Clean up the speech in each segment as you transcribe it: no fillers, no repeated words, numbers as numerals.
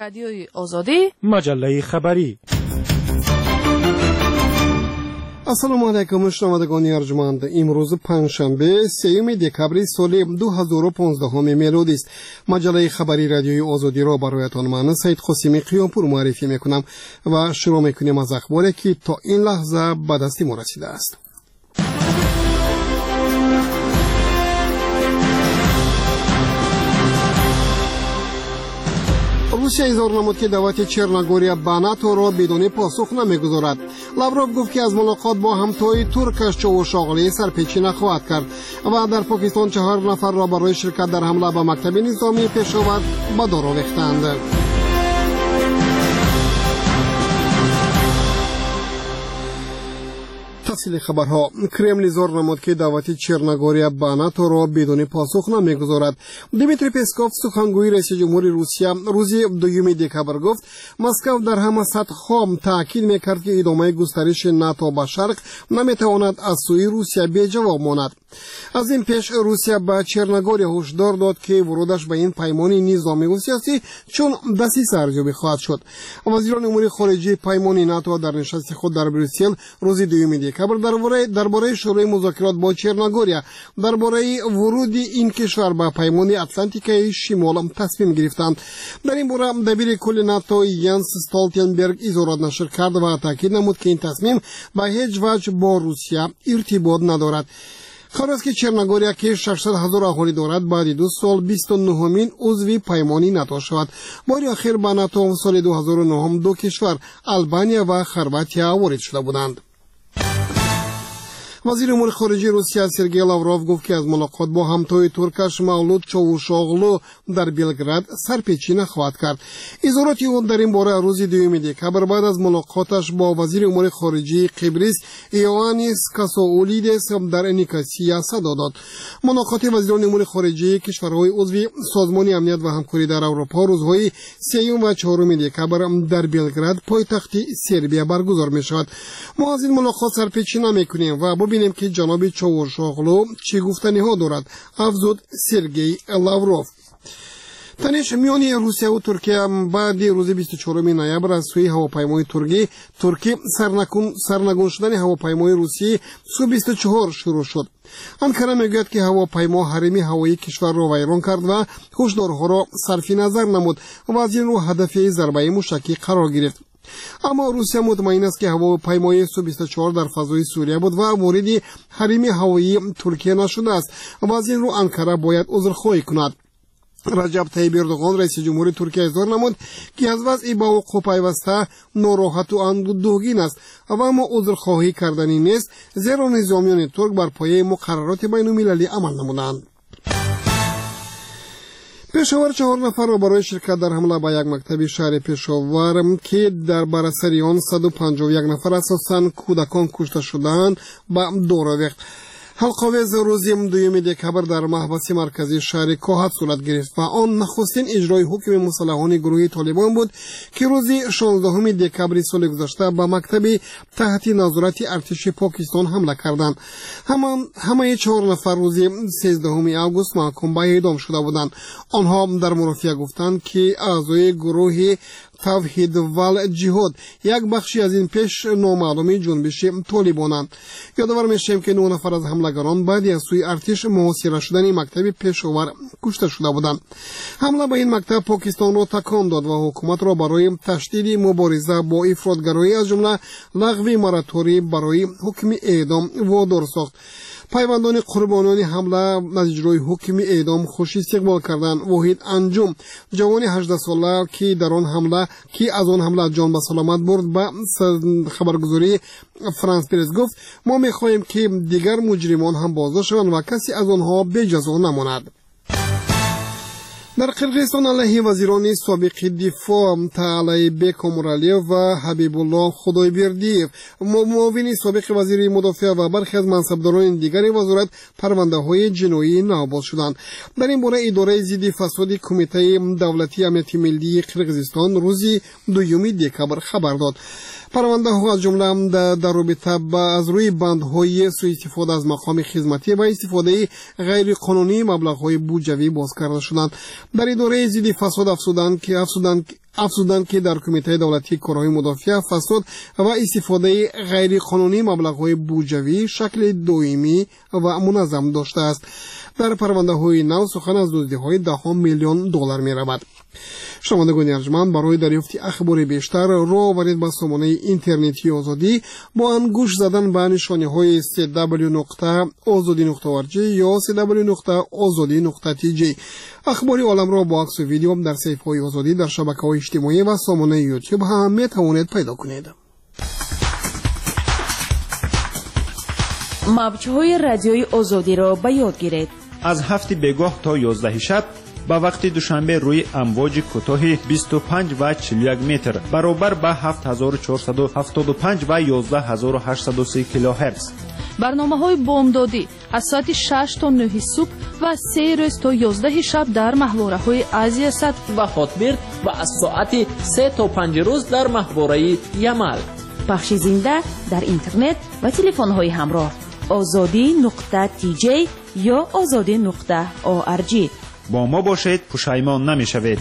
رادیوی آزادی مجله خبری. السلام علیکم شنوندگان ارجمند. امروز پنجشنبه 3 دکبر سال 2015 میلادی است. مجله خبری رادیوی آزادی را برایتان من سید قاسمی قیامپور معرفی میکنم و شروع میکنیم از اخباری که تا این لحظه به دست ما رسیده است. روسیه اظهار نمود که دعوت چرنگوریا به ناتو را بدون پاسخ نمیگذارد. لاوروف گفت که از ملاقات با همتای ترکش چاوشاغلی سرپیچی نخواهد کرد و در پاکستان 4 نفر را برای شرکت در حمله به مکتب نظامی پشاور به دار آویختند. تفصیل خبرها. کرمل اظهار نمود که دعوت چرنگوریا به ناتو را بدون پاسخ نمیگذارد. دیمیتری پسکوف سخنگوی رئیس جمهور روسیه روز 2 دکبر گفت مسکو در همه سطح‌ها تاکید میکرد که ادامه گسترش ناتو به شرق نمیتواند از سوی روسیه بی جواب ماند. از این پیش روسیه به چرنگوریا هشدار داد که ورودش به این پیمان نظامی و سیاسی چون دسیسه ارزیابی خواهد شد. وزیران امور خارجه پیمان ناتو در نشست خود در بریسل روز 2 دکبر درباره شروع مذاکرات با چرنگوریا درباره ورود این کشور به پیمان اتلانتیک شمال تصمیم گرفتند. در این باره دبیر کل ناتو یانس استولتنبرگ اظهارات نشر کرد و تاکید نمود که این تصمیم به هیچ وجه با روسیه ارتباط ندارد. خبر است که چرنگوریا که 600,000 اهالی دارد بعد 2 سال 29مین عضو پیمانی ناتو شود. بار اخیر به ناتو سال 2009 دو کشور البانیا و خرواطیا وارد شده بودند. وزیر امور خارجه روسیه سرگئی لاوروف گفت که از ملاقات با همتای ترکش مولود چاوشاغلو در بلگراد سرپیچی نخواهد کرد. اظهارات او در این باره روز 2 دکبر بعد از ملاقاتش با وزیر امور خارجه قبرس ایوانیس کاساولیدس در نیکاسیا صدا داد. ملاقات وزیران امور خارجه کشورهای عضو سازمان امنیت و همکاری در اروپا روزهای 3 و 4 دکبر در بلگراد پایتخت سربیا برگزار می شود. ما از این ملاقات سرپیچی نمی‌کنیم و ببینیم که جناب چاوشاغلو چه گفتنی ها دارد، افزود سرگئی لاوروف. تنش میان روسیه و ترکیه بعد روز 24 نوامبر از سوی هواپیمای ترکی سرنگون شدن هواپیمای روسی سو 24 شروع شد. انکره میگوید که هواپیما حریم هوایی کشور را ویران کرد و هشدارها را صرف نظر نمود و از این رو هدف ضربه موشکی قرار گرفت. اما روسیه مطمئن است که هواپیمای سو 24 در فضای سوریه بود و مورد حریم هوایی ترکیه نشده است و از این رو انکره باید عذرخواهی کند. رجب طیب اردوغان رئیس جمهور ترکیه اظهار نمود که از وضع با وقوع پیوسته ناراحت و اندوهگین است و اما عذرخواهی کردنی نیست، زیرا نظامیان ترک بر پایه مقررات بین‌المللی عمل نمودند. پشاور 4 نفر را برای شرکت در حمله به یک مکتب شهر پشاور که در بر اثر آن 151 نفر اساساً کودکان کشته شدند به دار آویخت. حلقاویز روز 2 دکبر در محبس مرکزی شهر کوهات صورت گرفت و آن نخستین اجرای حکم مسلحانه گروه طالبان بود که روز 16 دکبر سال گذشته به مکتب تحت نظارت ارتش پاکستان حمله کردند. همه 4 نفر روز 13 آگوست محکوم به اعدام شده بودند. آنها در مرافعه گفتند که اعضای گروه توحید و جهاد یک بخشی از این پیش نامعلوم جنبش طالبانند. یادآور میشیم که 9 نفر از حملگران بعد از سوی ارتش محاصره شدن مکتب پشاور کشته شده بودند. حمله به این مکتب پاکستان را تکان داد و حکومت را برای تشدید مبارزه با افراطگرایی از جمله لغو موراتوری برای حکم اعدام وادار ساخت. پیوندان قربانان حمله از اجرای حکم اعدام خوش استقبال کردند. واحد انجم جوان 18 ساله که از آن حمله جان به سلامت برد به خبرگزاری فرانس پرس گفت ما می‌خواهیم که دیگر مجرمان هم بازداشت شوند و کسی از آنها به جزا نماند. در قرقیزستان علیه وزیران سابق دفاع طالبک امرالیف و حبیب الله خدایبردیف، معاون سابق وزیر مدافع و برخی از منصبداران دیگر وزارت پرونده‌های جنایی نوباز شدند. در این باره اداره ضد فساد کمیته دولتی امنیت ملی قرقیزستان روز 2 دکبر خبر داد. پرونده ها از جمله در رابطه از روی بندهای سوء استفاده از مقام خدمتی و استفاده غیر قانونی مبلغ های بودجوی باز کرده شدند. در اداره ضد فساد افزودند که در کمیته دولتی کارهای مدافع فساد و استفاده غیر قانونی مبلغ‌های بودجوی شکل دائمی و منظم داشته است. در پرونده‌های نو سخن از دزدی‌های ده‌ها میلیون دلار می‌رود. شنوندگان ارجمند، برای دریافت اخبار بیشتر راه آورید به سامانه اینترنتی آزادی با انگوش زدن به نشانه‌های www.azadi.org یا www.azadi.tg. اخبار عالم را با عکس و ویدیو در صفحه‌های آزادی در شبکه‌های اجتماعی و سامانه یوتیوب هم می‌توانید پیدا کنید. موج‌های رادیوی آزادی را به یاد گیرید. از 7 بگاه تا 11 شب با وقت دوشنبه روی امواج کوتاه 25 و 41 متر برابر با 7475 و 11830 کیلوهرتز. برنامه‌های بامدادی از ساعت 6 تا 9 صبح و 3 روز تا 11 شب در محوره‌های آسیا صد و خاطبر و از ساعت 3 تا 5 روز در محوره یمل. پخش زنده در اینترنت و تلفن‌های همراه azadi.tj یا azadi.org. با ما باشید، پشیمان نمی‌شوید.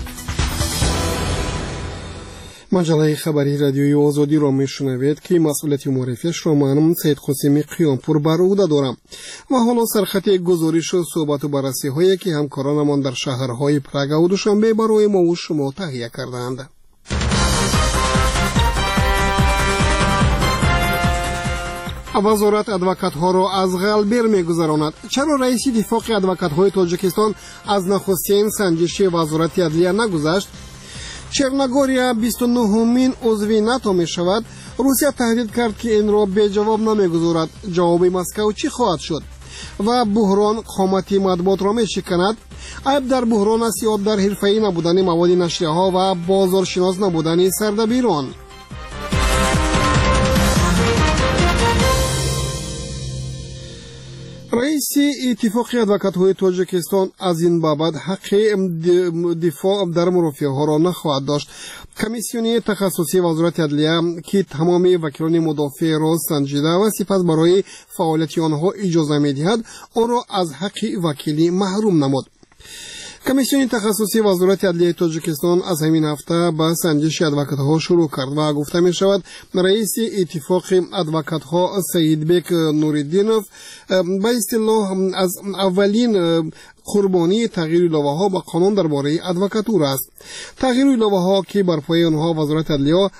مجله خبری رادیوی آزادی را میشنوید که مسئولیت معرفیش را من سید قاسمی قیامپور بر عهده دارم و حالا سرخط گزارش و صحبت و بررسی هایی که همکارانمان در شهرهای پراگ و دوشنبه برای ما و شما تهیه کردند. وزارت ادوکات ها را از غلبیر میگذراند. چرا رئیس اتفاق ادوکات های تاجیکستان از نخستین سنجش وزارت عدلیه نگذشت؟ چرنگوریا 29مین عضوی ناتو می شود. روسیه تهدید کرد که این را به جواب نمیگذارد. جواب مسکو چی خواهد شد؟ و بحران قامتی مطبوعات را می شکند. عیب در بحران است یا در حرفه‌ای نبودن مواد نشریه ها و بازارشناس نبودن سردبیران؟ رئیس اتفاق ادوکات های تاجیکستان از این بابت حق دفاع در مرافعه ها را نخواهد داشت. کمیسیون تخصصی وزارت عدلیه که تمام وکیلان مدافع را سنجیده و سپس برای فعالیت آنها اجازه می‌دهد، آن را از حق وکیلی محروم نمود. کمیسیون تخصصی وزارت عدلیه تاجیکستان از همین هفته با سنجش ادوکات ها شروع کرد و گفته می شود رئیس اتفاق ادوکات ها سیدبک نوریدینوف به اصطلاح از اولین قربانی تغییر ایلاوه ها با قانون درباره ادوکاتور است. تغییر ایلاوه ها که بر پایه آنها وزارت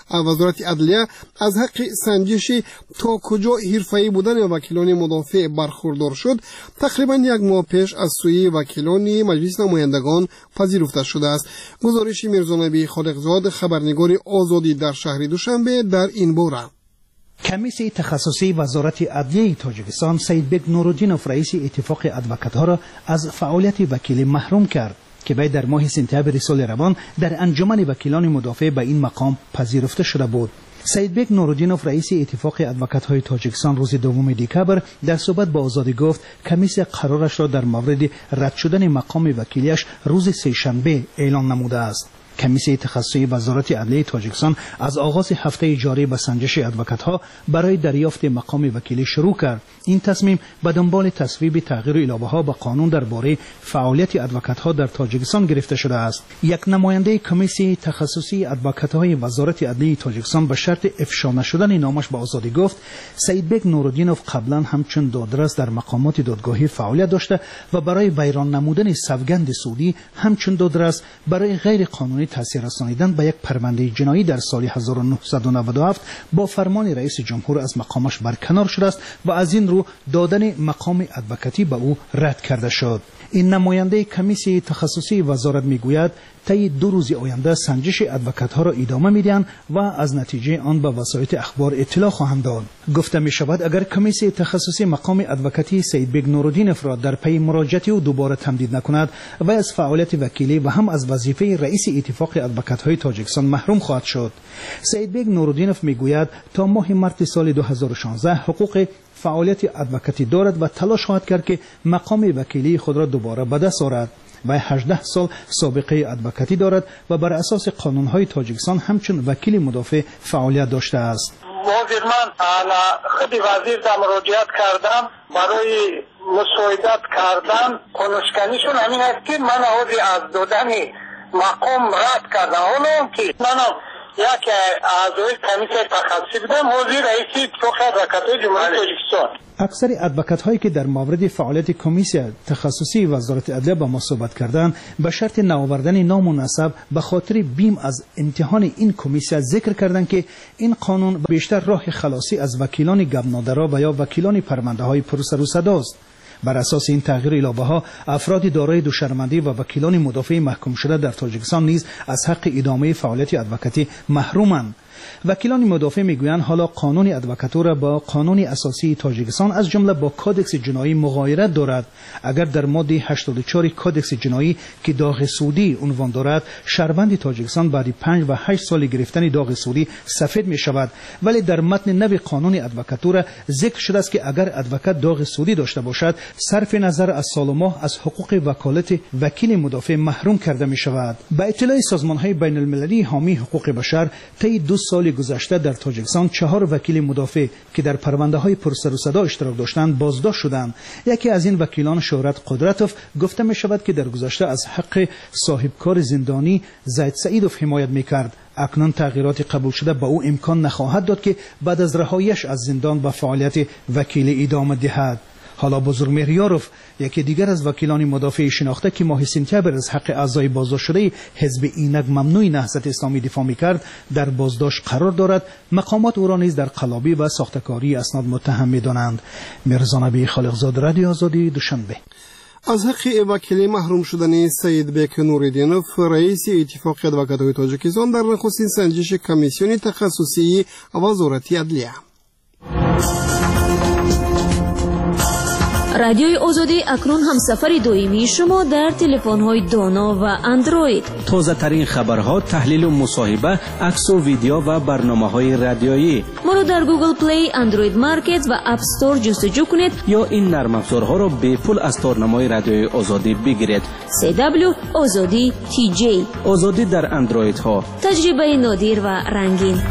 عدلیه از حق سنجش تا کجا حرفه‌ای بودن وکیلان مدافع برخوردار شد تقریبا یک ماه پیش از سوی وکیلان مجلس نمایندگان پذیرفته شده است. گزارش میرزانبی خالقزاد، خبرنگار آزادی در شهر دوشنبه در این باره. کمیسیون تخصصی وزارت عدلیه تاجیکستان سیدبک نورالدینوف رئیس اتفاق ادوکات ها را از فعالیت وکیلی محروم کرد که باید در ماه سپتامبر سال روان در انجمن وکیلان مدافع به این مقام پذیرفته شده بود. سیدبک نورالدینوف رئیس اتفاق ادوکات های تاجیکستان روز 2 دکامبر در صحبت با آزادی گفت کمیسیون قرارش را در مورد رد شدن مقام وکیلیش روز سه‌شنبه اعلان نموده است. کمیسیون تخصصی وزارت عدلیه تاجیکستان از آغاز هفته جاری به سنجش ادوکات ها برای دریافت مقام وکیلی شروع کرد. این تصمیم به دنبال تصویب تغییر ایلاوه ها به قانون درباره فعالیت ادوکات ها در تاجیکستان گرفته شده است. یک نماینده کمیسیون تخصصی ادوکات های وزارت عدلیه تاجیکستان به شرط افشا نشدن نامش به آزادی گفت سیدبک نورالدینوف قبلا همچون دادرس در مقامات دادگاهی فعالیت داشته و برای بیران نمودن سوگند سودی همچون دادرس برای غیر قانونی تاثیر رسانیدن به یک پرونده جنایی در سال 1997 با فرمان رئیس جمهور از مقامش برکنار شده است و از این رو دادن مقام ادوکاتی به او رد کرده شد. این نماینده کمیسیون تخصصی وزارت میگوید طی 2 روز آینده سنجش ادوکات ها را ادامه میدهند و از نتیجه آن به وسایل اخبار اطلاع خواهند داد. گفته می شود اگر کمیسیون تخصصی مقام ادوکاتی سیدبک نورالدینوف را در پی مراجعت او دوباره تمدید نکند و از فعالیت وکیلی و هم از وظیفه رئیس اتفاق ادوکات های تاجیکستان محروم خواهد شد. سیدبک نورالدینوف میگوید تا ماه مارس سال 2016 حقوق فعالیت ادوکاتی دارد و تلاش خواهد کرد که مقام وکیلی خود را دوباره به دست آورد. و 18 سال سابقه ادوکاتی دارد و بر اساس قانون‌های تاجیکستان همچون وکیل مدافع فعالیت داشته است. من خود وزیر در مراجعت کردم برای مساعدت کردن کنشکنیشون همین است که من از دادن مقام رد کردن. حالا که منم یک اعضای کمیته تخصصی بودم، حاضر رئیس اتفاق ادوکات‌های جمهوری تاجیکستان. اکثر ادوکات هایی که در مورد فعالیت کمیسیون تخصصی وزارت عدلیه با ما صحبت کردند به شرط نآوردن نام و نسب به خاطر بیم از امتحان این کمیسیون ذکر کردند که این قانون بیشتر راه خلاصی از وکیلان گبنادرا و یا وکیلان پرونده های پرسر و صدا است. بر اساس این تغییر الابه ها افراد دارای دوشرمندی و وکیلان مدافع محکوم شده در تاجیکستان نیز از حق ادامه فعالیت ادوکاتی محرومند. وکیلان مدافع میگویند حالا قانون ادوکاتور با قانون اساسی تاجیکستان از جمله با کادکس جنایی مغایرت دارد. اگر در ماده 84 کادکس جنایی که داغ سودی عنوان دارد، شهروند تاجیکستان بعد 5 و 8 سال گرفتن داغ سودی سفید می شود، ولی در متن نو قانون ادوکاتور ذکر شده است که اگر ادوکات داغ سودی داشته باشد، صرف نظر از سال و ماه از حقوق وکالت وکیل مدافع محروم کرده می شود. با اطلاع سازمان‌های بین المللی حامی حقوق بشر، طی 2 سال گذشته در تاجیکستان 4 وکیل مدافع که در پرونده‌های پرسر و صدا اشتراک داشتند بازداشت شدند. یکی از این وکیلان شهرت قدرتوف گفته می شود که در گذشته از حق صاحبکار زندانی زید سعیدوف حمایت می‌کرد. اکنون تغییرات قبول شده به او امکان نخواهد داد که بعد از رهاییش از زندان به فعالیت وکیلی ادامه دهد. حالا بزرگمهر یاروف، یکی دیگر از وکیلان مدافع شناخته که ماه سپتامبر از حق اعضای بازداشت شده حزب اینک ممنوع نهضت اسلامی دفاع می‌کرد در بازداشت قرار دارد. مقامات او را نیز در قلابی و ساختکاری اسناد متهم می‌دانند. مرزا نبی خالقزاد، رادیو آزادی، دوشنبه. از حق وکیلی محروم شدن سید بیک نوریدینوف، رئیس اتفاق ادوکات‌های تاجیکستان، در نخستین سنجش کمیسیون تخصصی وزارت عدلیه. رادیوی آزادی اکنون هم سفر دویمی شما در تلفن‌های دانا و اندروید. تازه ترین خبرها، تحلیل و مصاحبه، عکس و ویدیو و برنامه‌های رادیویی. ما رو در گوگل پلی، اندروید مارکت و اپ استور جستجو کنید یا این نرم افزارها را به پول از تارنمای رادیوی آزادی بگیرید. CW آزادی TJ. آزادی در اندروید ها. تجربه نادر و رنگین.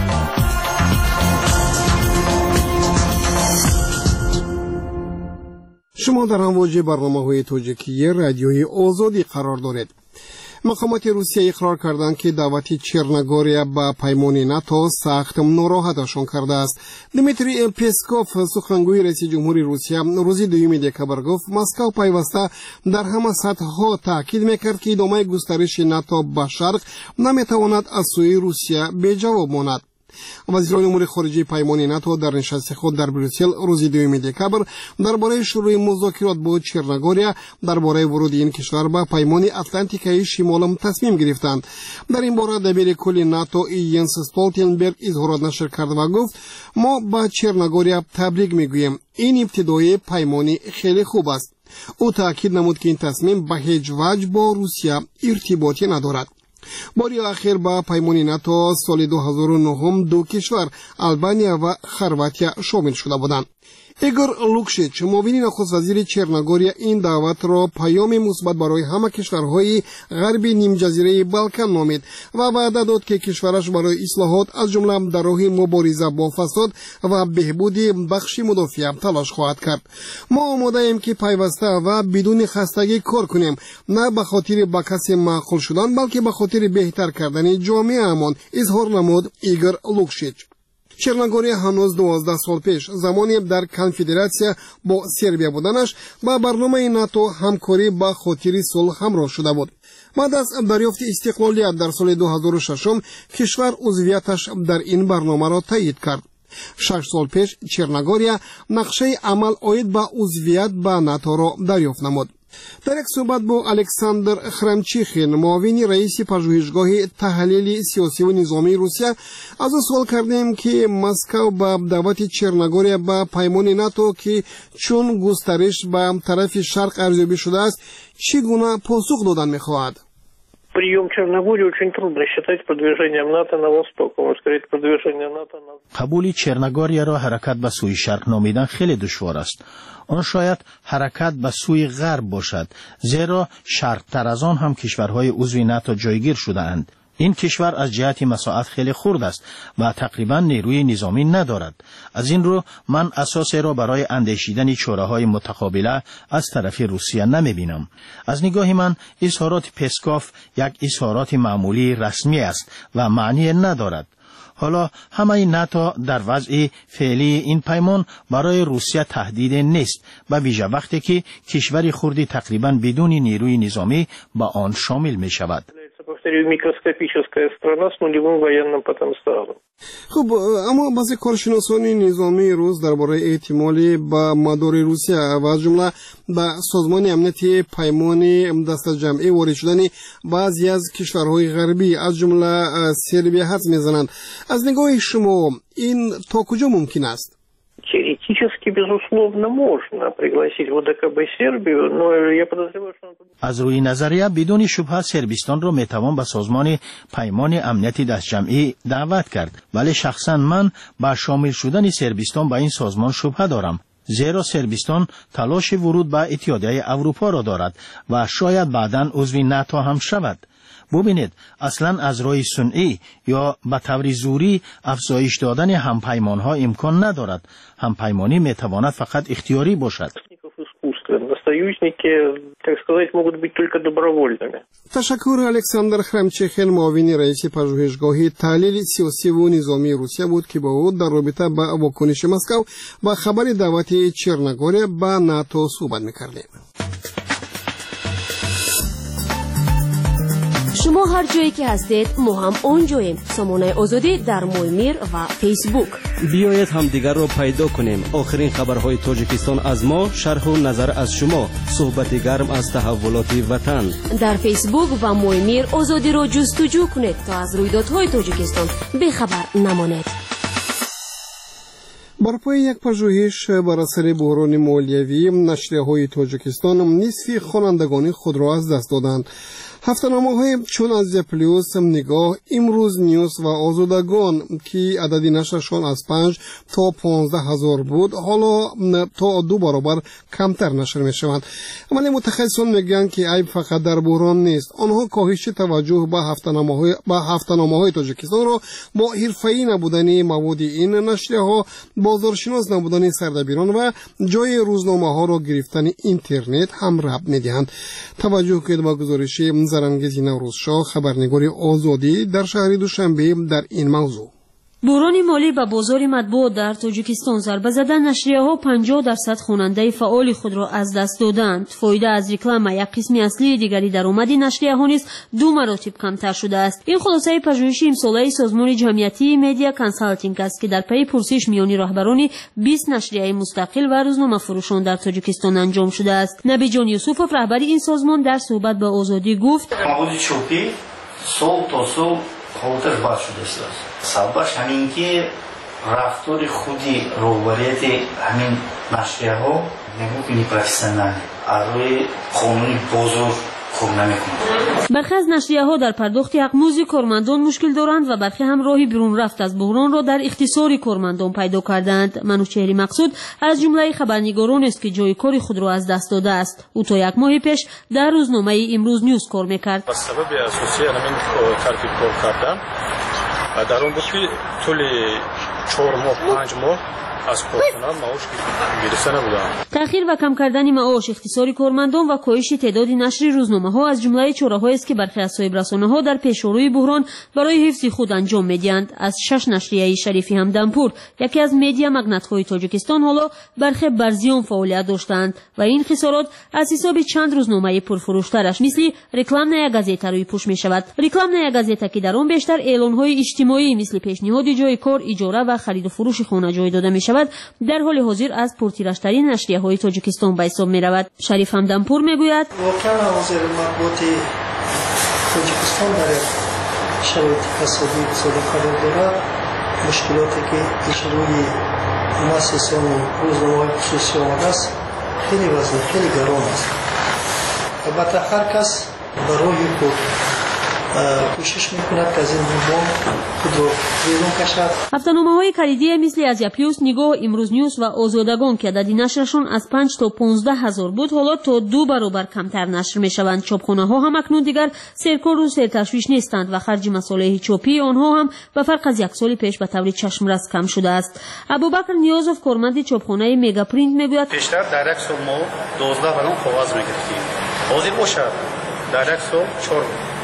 شما در امواج برنامه‌های تاجیکی رادیوی آزادی قرار دارید. مقامات روسیه اقرار کردند که دعوت چرنگوریا به پیمان ناتو سخت ناراحتشان کرده است. دمیتری پسکوف، سخنگوی رئیس جمهوری روسیه، روز 2 دکامبر گفت مسکو پیوسته در همه سطح‌ها تاکید می‌کرد که ادامه گسترش ناتو به شرق نمی‌تواند از سوی روسیه بی جواب ماند. وزیران امور خارجه پیمان ناتو در نشست خود در بروکسل روز 2 دکامبر درباره شروع مذاکرات با چرنگوریا درباره ورود این کشور به پیمان اتلانتیکای شمال تصمیم گرفتند. در این باره دبیر کل ناتو ینس استولتنبرگ اظهارات نشر کرد و گفت ما با چرنگوریا تبریک میگوییم، این ابتدای پیمانی خیلی خوب است. او تاکید نمود که این تصمیم به هیچ وجه با روسیه ارتباطی ندارد. باری آخر با پیمان ناتو سال 2009 2 کشور آلبانیا و خرواتیا شامل شده بودند. ایگور لوکشیچ، معاون نخست وزیر چرنگوریا، این دعوت را پیام مثبت برای همه کشورهای غربی نیم جزیره بالکان نامید و وعده داد که کشورش برای اصلاحات از جمله در راه مبارزه با فساد و بهبود بخش مدافع تلاش خواهد کرد. ما آماده ایم که پیوسته و بدون خستگی کار کنیم، نه به خاطر به کسی معقول شدن بلکه به خاطر بهتر کردن جامعه امان، اظهار نمود ایگور لوکشیچ. چرنگوریا هنوز 12 سال پیش زمانی در کنفدراسیا با سربیا بودنش با برنامه ناتو همکاری با خاطر صلح همراه شده بود. بعد از دریافت استقلالیت در سال 2006 کشور عضویتش در این برنامه را تایید کرد. 6 سال پیش چرنگوریا نقشه عمل عاید به عضویت به ناتو را دریافت نمود. در یک صحبت با الکساندر خرمچیخین، معاون رئیس پژوهشگاه تحلیل سیاسی و نظامی روسیه، از او سوال کردیم که مسکو با دعوت چرنگوریا به پیمان ناتو که چون گسترش به طرف شرق ارزیابی شده است چگونه پاسخ دادن می‌خواهد. Прием Черногории очень трудно считать продвижением НАТО на восток. Можно сказать, продвижение НАТО на... قبول چرنگوریا را حرکت به سوی شرق نامیدن خیلی دشوار است. آن شاید حرکت به سوی غرب باشد، زیرا شرق‌تر از آن هم کشورهای عضو ناتو جایگیر شده اند. این کشور از جهت مساحت خیلی خرد است و تقریبا نیروی نظامی ندارد. از این رو من اساسی را برای اندیشیدن چاره‌های متقابله از طرف روسیه نمی‌بینم. از نگاه من اظهارات پسکوف یک اظهارات معمولی رسمی است و معنی ندارد. حالا همه ناتو در وضع فعلی این پیمان برای روسیه تهدید نیست و ویژه وقتی که کشور خردی تقریبا بدون نیروی نظامی با آن شامل می شود. خب اما بعضی کارشناسان نظامی روز درباره احتمالی با مدار روسیه و از جمله با سازمان امنیتی پیمان دست جمعی وارد شدن بعضی از کشورهای غربی از جمله سربیا حدس میزنند. از نگاه شما این تا کجا ممکن است؟ Теоретически, безусловно, можно пригласить в ОДКБ Сербию, но я подозреваю, что... از روی نظریه بدون شبهه سربستان را میتوان به سازمان پیمان امنیتی دست جمعی دعوت کرد، ولی شخصا من با شامل شدن سربستان به این سازمان شبهه دارم، زیرا سربستان تلاش ورود به اتحادیه اروپا را دارد و شاید بعداً عضو ناتو هم شود. ببینید اصلا از راه صنعی یا به طور زوری افزایش دادن همپیمانها امکان ندارد. همپیمانی میتواند فقط اختیاری باشد. تشکر. الکساندر خرمچخل معاون رئیس پژوهشگاه تحلیل سیاسی و نظامی روسیه بود که با او در رابطه با واکنش مسکو و خبر دعوت چرنگور به ناتو صحبت می‌کردیم. شما هر جایی که هستید ما هم اونجاییم. سامانه آزادی در مویمیر و فیسبوک. بیایید همدیگر را پیدا کنیم. آخرین خبرهای تاجیکستان از ما، شرح و نظر از شما، صحبت گرم از تحولات وطن. در فیسبوک و مویمیر آزادی را جستجو کنید تا از رویدادهای تاجیکستان بی‌خبر نمانید. بر پای یک پژوهش بر اثر بحران مالیوی، نشریه‌های تاجیکستان نصف خوانندگان خود را از دست دادند. هفته‌نامه‌های چون از پلیوس، نگاه، امروز نیوز و آزادگان که عددی نشرشان از 5 تا 15,000 بود حالا تا 2 برابر کمتر نشر می‌شوند. ولی متخصصان میگن که عیب فقط در بحران نیست. آنها کاهش توجه به هفته‌نامه‌های تاجیکستان را با حرفه‌ای نبودن مواد این نشریه‌ها، بازارشناس نبودن سردبیران و جای روزنامه‌ها را گرفتن اینترنت هم ربط می‌دهند. توجه کنید با گزارش زرنگیز نوروزشاه، خبرنگار آزادی در شهر دوشنبه در این موضوع. بحران مالی به بازار مطبوعات در تاجیکستان ضربه زده. نشریه‌ها 50% خواننده فعال خود را از دست دادند. فایده از رکلام یک قسم اصلی دیگری درآمد نشریه‌ها نیز 2 مراتب کمتر شده است. این خلاصه پژوهش امساله سازمان جمعیتی مدیا کنسالتینگ است که در پی پرسش میانی رهبران 20 نشریه مستقل و روزنامه فروشان در تاجیکستان انجام شده است. نبی جان یوسفوف رهبر این سازمان در صحبت با آزادی گفت: مواد چوبی سال تا سال حالتش بد شده است. سببش همین که رفتار خودی روبریت همین نشریه ها نمی‌کنی پروفسیونال روی قانون بازار کار نمی‌کنند. برخی از نشریه ها در پرداخت حقوق کارمندان مشکل دارند و برخی هم راهی بیرون رفت از بحران را در اختصار کارمندان پیدا کردند. منوچهر مقصود از جمله خبرنگاران است که جای کار خود را از دست داده است. او تا 1 ماه پیش در روزنامه امروز نیوز کار می‌کرد. با سبب اساسی همین ترتیب کار کردن در اون بود که طول 4 ماه 5 ماه از پرسنل معاش میرسه نبودن. تأخیر و کم کردن معاش، اختصار کارمندان و کاهش تعداد نشر روزنامه‌ها از جمله چاره‌هایی است که برخی از صاحب رسانه‌ها در پیشروی بحران برای حفظ خود انجام می‌دهند. از 6 نشریه شریفی همدمپور، یکی از مدیا مگنت‌های تاجیکستان، حالا برخی بر زیان فعالیت داشتند و این خسارات از حساب چند روزنامه پرفروشترش مثل رکلام نیا گازیتا روی پوش می‌شود. رکلام نیا گازیتا که در آن بیشتر اعلان‌های اجتماعی مثل پیشنهاد جای کار، اجاره و خرید و فروش خانه جای داده می‌شود، در حال حاضر از پرتیراژترین نشریه‌های تاجیکستان به حساب می‌رود. شریف همدمپور میگوید: واقعا حاضر مطبوعات تاجیکستان در شرایط اقتصادی قرار دارد. مشکلاتی که پیش روی مؤسسان روزنامه‌های خصوصی آمده است خیلی وزن، خیلی گران است. البته هر کس برای خود کوشش میکند که از این بمبان خود رو بیرون کشد. هفته‌نامه‌های کلیدی مثل آزیا پلوس، نگاه، امروز نیوز و آزادگان که عدد نشرشان از 5 تا 15 هزار بود حالا تا 2 برابر کمتر نشر میشوند. چاپخانه‌ها هم اکنون دیگر سرکار و سرتشویش نیستند و خرج مصالح چاپی آنها هم به فرق از یک سال پیش به طور چشمرس کم شده است. ابوبکر نیازوف کارمند چاپخانه مگا پرینت میگوید پیشتر در یک سال ما 12 واگن کاغذ میگرفتیم. حاضر باشد در یک سال 4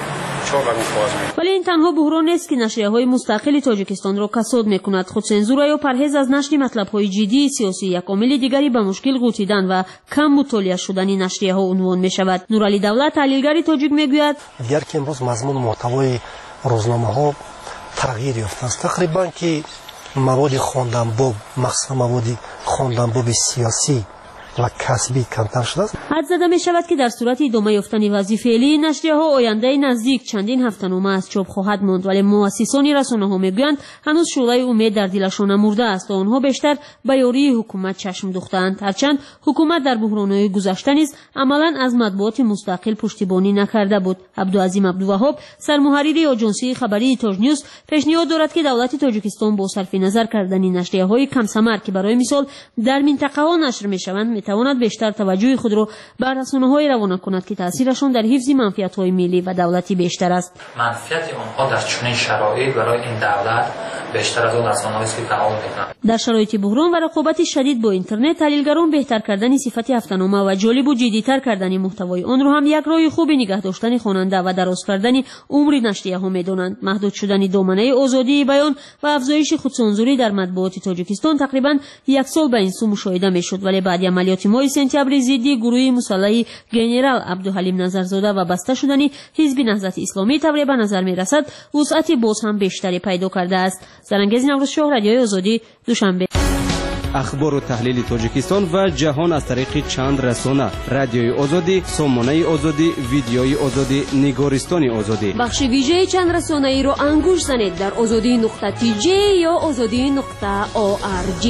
ولی این تنها بحران نیست که نشریه‌های مستقل تاجیکستان را کساد می‌کند. خودسانسور یا پرهیز از نشر مطلب‌های جدی سیاسی یک عامل دیگری به مشکل غوطیدن و کم مطالعه شدن نشریه‌ها عنوان می‌شود. نورعلی دولت تحلیلگر تاجیک میگوید اگر که امروز مضمون محتوای روزنامه‌ها تغییر یافته است، تقریباً که مواد خواندن باب، مخصوصاً مواد خواندن باب سیاسی و کسبی کمتر شده است. حد زده می شود که در صورت ادامه یافتن وضع فعلی نشریه‌ها آینده نزدیک چندین هفته‌نامه از چاپ خواهد ماند، ولی مؤسسان رسانه‌ها میگویند هنوز شعله امید در دلشان نمورده است و آنها بیشتر به یاری حکومت چشم دوختند. هرچند حکومت در بحران‌های گذشته نیز عملاً از مطبوعات مستقل پشتیبانی نکرده بود. عبدالعظیم عبدالوهاب سرمحرر آژانسی خبری تاج نیوز پیشنهاد دارد که دولت تاجیکستان با صرف نظر کردن نشریه‌های کم ثمر که برای مثال در منطقه‌ها نشر می‌شوند تواند بیشتر توجه خود را به رسانه‌های روانه کند که تاثیرشان در حفظ منفعت‌های ملی و دولتی بیشتر است. منفعت آنها در چنین شرایط برای این دولت بیشتر از آن رسانه‌هایی است که فعال می‌کنند. در شرایط بحران و رقابت شدید با اینترنت، تحلیلگران بهتر کردن صفت هفته‌نامه و جالب و جدی‌تر کردن محتوای آن را هم یک راه خوب نگه داشتن خواننده و دراز کردن عمر نشریه‌ها می‌دانند. محدود شدن دامنه آزادی بیان و افزایش خودسانسوری در مطبوعات تاجیکستان تقریباً یک سال به این سو مشاهده می‌شد، ولی بعد عملیات ماه سپتامبر ضد گروه مسلح گنرال عبدالحلیم نظرزاده و بسته شدن حزب نهضت اسلامی طبعا به نظر می‌رسد وسعت باز هم بیشتری پیدا کرده است. زرنگیز نوروز شاه، رادیوی آزادی، دوشنبه. اخبار و تحلیل تاجیکستان و جهان از طریق چند رسانه: رادیوی آزادی، سامانه آزادی، ویدیوی آزادی، نگارستان آزادی. بخش ویژه چند رسانه ای را انگوش زنید در azadi.tj یا azadi.org.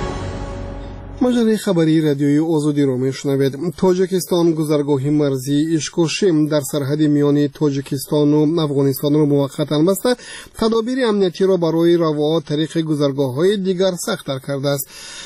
مجله خبری رادیوی آزادی را میشنوید. تاجیکستان گذرگاه مرزی اشکوشیم در سرحد میان تاجیکستان و افغانستان را موقتا بسته تدابیر امنیتی را برای روا طریق گذرگاه‌های دیگر سخت‌تر کرده است.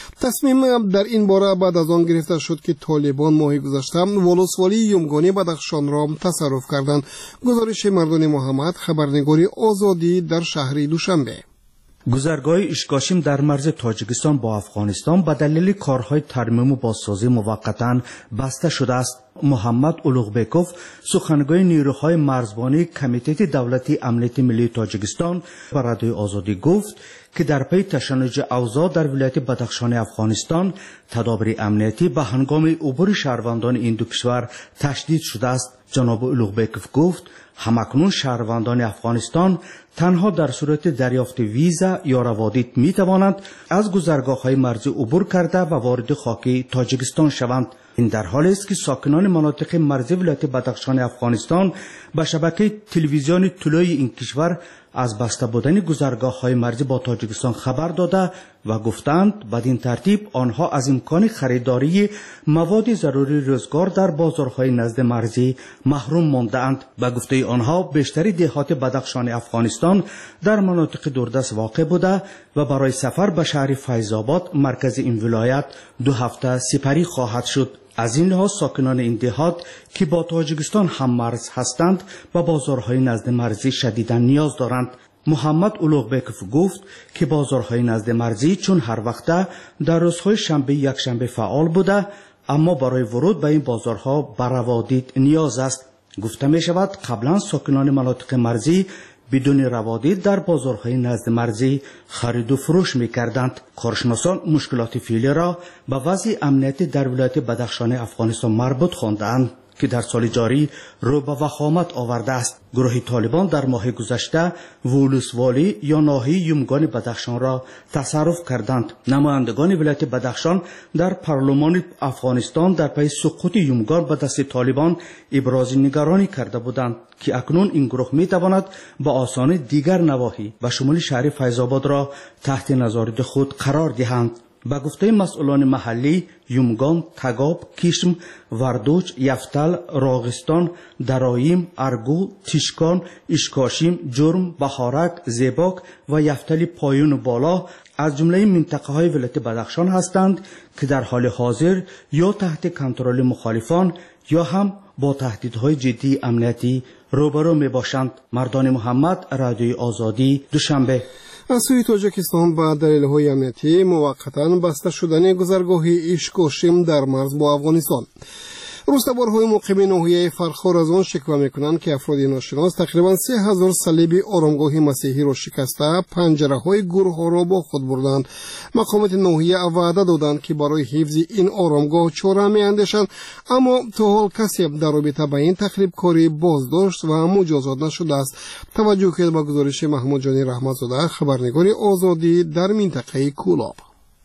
تصمیم در این باره بعد از آن گرفته شد که طالبان ماه گذشته ولسوالی یومگانی بدخشان را تصرف کردند. گزارش مردان محمد، خبرنگاری آزادی در شهر دوشنبه. گذرگاه اشکاشیم در مرز تاجیکستان با افغانستان به دلیل کارهای ترمیم و بازسازی موقتا بسته شده است. محمد اولوغبکوف، سخنگوی نیروهای مرزبانی کمیته دولتی امنیت ملی تاجیکستان، به رادیوی آزادی گفت که در پی تشنج اوضاع در ولایت بدخشان افغانستان تدابیر امنیتی به هنگام عبور شهروندان این دو کشور تشدید شده است. جناب اولوغبکوف گفت همکنون شهروندان افغانستان تنها در صورت دریافت ویزا یا روادید می توانند از گذرگاه‌های مرزی عبور کرده و وارد خاک تاجیکستان شوند. این در حالی است که ساکنان مناطق مرزی ولایت بدخشان افغانستان به شبکه تلویزیون طلوعی این کشور از بسته بودن گذرگاه‌های مرزی با تاجیکستان خبر داده و گفتند بدین ترتیب آنها از امکان خریداری مواد ضروری روزگار در بازارهای نزد مرزی محروم مانده‌اند. به گفته آنها بیشتر دهات بدخشان افغانستان در مناطق دوردست واقع بوده و برای سفر به شهر فیض‌آباد مرکز این ولایت 2 هفته سپری خواهد شد. از این لحاظ ساکنان این دهات که با تاجیکستان هم مرز هستند و بازارهای نزد مرزی شدیداً نیاز دارند. محمد اولوغبکوف گفت که بازارهای نزد مرزی چون هر وقته در روزهای شنبه یک شنبه فعال بوده، اما برای ورود به این بازارها به روادید نیاز است. گفته می شود قبلا ساکنان مناطق مرزی بدون روادید در بازارهای نزد مرزی خرید و فروش می کردند. کارشناسان مشکلات فعلی را به وضع امنیت در ولایت بدخشان افغانستان مربوط خواندند که در سال جاری رو به وخامت آورده است. گروه طالبان در ماه گذشته ولسوالی یا ناحیه یومگان بدخشان را تصرف کردند. نمایندگان ولایت بدخشان در پارلمان افغانستان در پی سقوط یومگان به دست طالبان ابراز نگرانی کرده بودند که اکنون این گروه می تواند به آسانی دیگر نواحی و شمول شهر فیض‌آباد را تحت نظارت خود قرار دهند. به گفته مسئولان محلی، یومگان، تگاب، کیشم، وردوچ، یفتل، راغستان، درایم، ارگو، تیشکان، اشکاشیم، جرم، بهارک، زیباک و یفتل پایون بالا از جمله منطقه های ولایت بدخشان هستند که در حال حاضر یا تحت کنترل مخالفان یا هم با تهدیدهای جدی امنیتی روبرو می باشند. مردان محمد، رادیوی آزادی، دوشنبه. از سوی تاجیکستان با دلیل‌های امنیتی موقتاً بسته شدن گذرگاه اشکاشیم در مرز با افغانستان. روستابارهای مقیم ناحیه فرخار از آن شکوه میکنند که افراد ناشناس تقریباً 3000 صلیب آرامگاه مسیحی را شکسته پنجره‌های گورها را با خود بردند. مقامات ناحیه وعده دادند که برای حفظ این آرامگاه چاره می‌اندیشند، اما تا حال کسی در رابطه با این تخریب کاری بازداشت و مجازات نشده است. توجه کنید به گزارش محمود جانی رحمت‌زاده، خبرنگار آزادی در منطقه کولاب.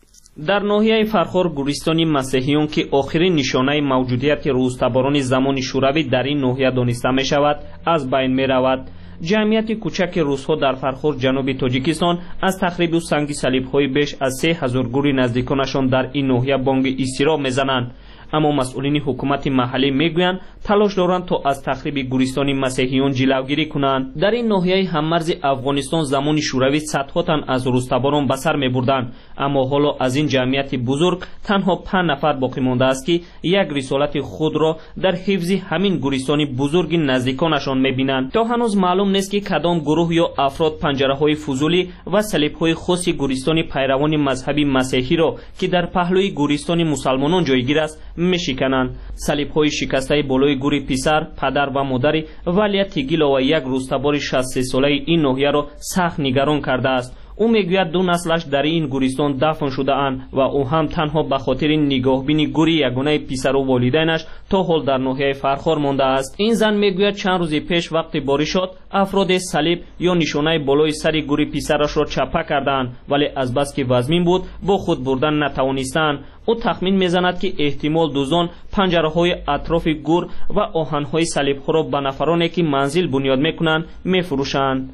در ناحیه فرخار گوریستانی مسیحیون که آخرین نشانه موجودیت روستاباران زمان شوروی در این ناحیه دانسته می شود از بین می رود. جمعیت کوچک روس‌ها در فرخار جنوب تاجیکستان از تخریب و سنگ صلیب‌های بیش از 3000 گوری نزدیکانشان در این ناحیه بانگ اضطراب می‌زنند. اما مسئولین حکومت محلی میگویند تلاش دارند تا از تخریب گوریستان مسیحیان جلوگیری کنند. در این ناحیه هممرز افغانستان زمان شوروی صدها تن از روستاباران به سر میبردند، اما حالا از این جمعیت بزرگ تنها 5 نفر باقی مانده است که یک رسالت خود را در حفظ همین گوریستان بزرگ نزدیکانشان میبینند. تا هنوز معلوم نیست که کدام گروه یا افراد پنجره‌های فضولی و صلیب‌های خاص گوریستان پیروان مذهبی مسیحی را که در پهلوی گوریستان مسلمانان جایگیر است میشکنند. صلیب‌های شکسته بالای گوری پسر، پدر و مادر ولی تیگیلا و یک روستابار 63 ساله این ناحیه را سخت نگران کرده است. او میگوید 2 نسلش در این گوریستان دفن شده اند و او هم تنها به خاطر نگاهبینی گوری یگانه پسر و والدینش تا حال در ناحیه فرخار مانده است. این زن میگوید چند روز پیش وقتی بارشات افراد صلیب یا نشانه بالای سر گوری پسرش را چپه کردند، ولی از بس که وزمین بود با خود بردن نتوانستند. او تخمین میزند که احتمال دوزان پنجره‌های اطراف گور و آهن‌های صلیب‌ها را به نفرانی که منزل بنیاد میکنند میفروشند.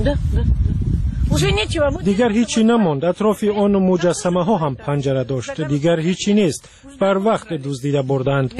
دیگر هیچی نماند. اطراف آن مجسمه ها هم پنجره داشت. دیگر هیچی نیست. بر وقت دزدیده بردند.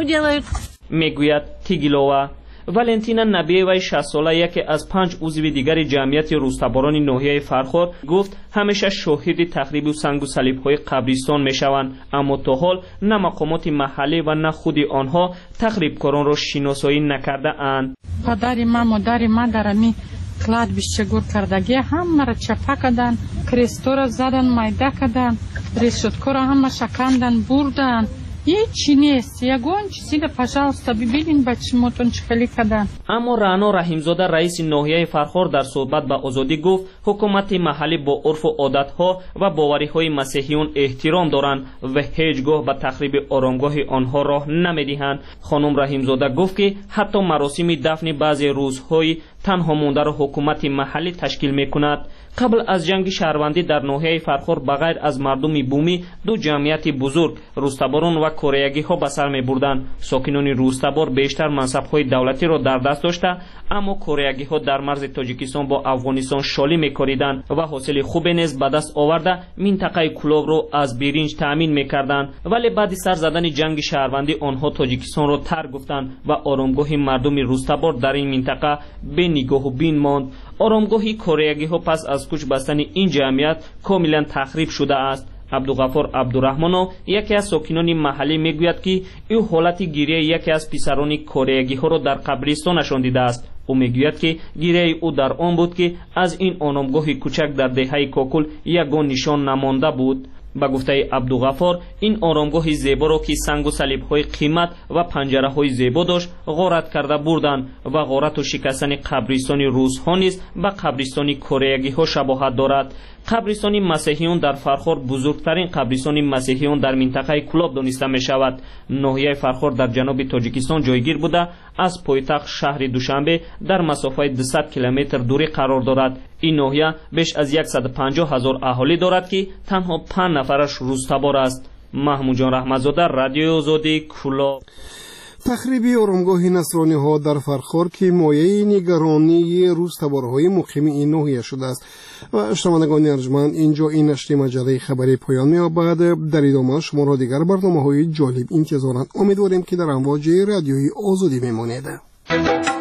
میگوید تیگیلووا. والنتینا نبیوی 60 ساله یکی از 5 عضو دیگر جمعیت روستاباران ناحیه فرخار گفت همیشه شاهد تخریب و سنگ و صلیب‌های قبرستان میشوند، اما تا حال نه مقامات محلی و نه خود آنها تخریبکاران را شناسایی نکرده اند. پدر ما مادر ما در می کلادبیشه گور کردگی همه را چپه کردن، کریستو را زدن، میده کردن، رشتکو را همه شکندن بردن. هیچی نیست. یگون چیزی را پشاوستا ببینین بچه موتون چخلی کردن. اما رانا رحیمزاده رئیس ناحیه فرخار در صحبت به آزادی گفت حکومت محلی با عرف و عادتها و باوری‌های مسیحیون احترام دارند و هیچگاه به تخریب آرامگاه آنها راه نمیدهند. خانم رحیمزاده گفت که حتی مراسم دفن بعضی روزهای تنها مانده را حکومت محلی تشکیل میکند. قبل از جنگ شهروندی در ناحیه فرخار بغیر از مردم بومی 2 جمعیت بزرگ روستاباران و کوره‌ای ها به سر می‌بردند. ساکنان روستابار بیشتر منصب‌های دولتی را در دست داشته، اما کوره‌ای ها در مرز تاجیکستان با افغانستان شالی می‌کردند و حاصل خوبی نیز به دست آورده منطقه کلوب را از برنج تأمین می‌کردند. ولی بعد سر زدن جنگ شهروندی آنها تاجیکستان را ترک گفتند و آرامگاه مردم روستابار در این منطقه به نگاه و بین ماند. آرامگاهی کوره‌ای ها پس از کوچ بستن این جمعیت کاملا تخریب شده است. عبدالغفار عبدالرحمن یکی از ساکنان محلی میگوید که او حالت گریه یکی از پسران کوره‌ای ها را در قبرستانشان دیده است. او میگوید که گریه او در آن بود که از این آرامگاه کوچک در دهه کاکل یگان نشان نمانده بود. با گفته عبدالغفار این آرامگاه زیبا را که سنگ و صلیب‌های قیمت و پنجره‌های زیبا داشت غارت کرده بردند و غارت و شکستن قبرستان روس‌ها نیز به قبرستان کوره‌ای‌ها شباهت دارد. قبرستان مسیحیان در فرخار بزرگترین قبرستان مسیحیان در منطقه کلاب دانسته می شود. ناحیه فرخار در جنوب تاجیکستان جایگیر بوده از پایتخت شهر دوشنبه در مسافت 200 کیلومتر دوری قرار دارد. این ناحیه بیش از 150,000 اهالی دارد که تنها 5 نفرش روستابار است. محمود جان رحمت‌زاده، رادیو آزادی، کلاب. تخریب آرامگاه نصرانی‌ها در فرخار که مایه نگرانی روزتبارهای مقیم این ناحیه شده است. و شنوندگان ارجمند، اینجا این نشر مجله خبری پایان می‌یابد. در ادامه شما را دیگر برنامه‌های جالب انتظارند. امیدواریم که در امواج رادیوی آزادی بمانید.